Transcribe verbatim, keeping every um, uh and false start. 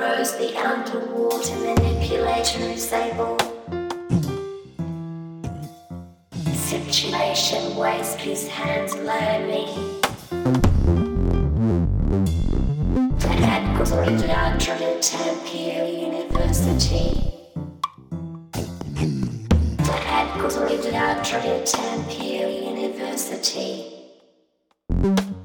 Rose the underwater manipulator is able. Situation waste his hands lonely. At Graduate Tampere University. At Graduate Tampere University.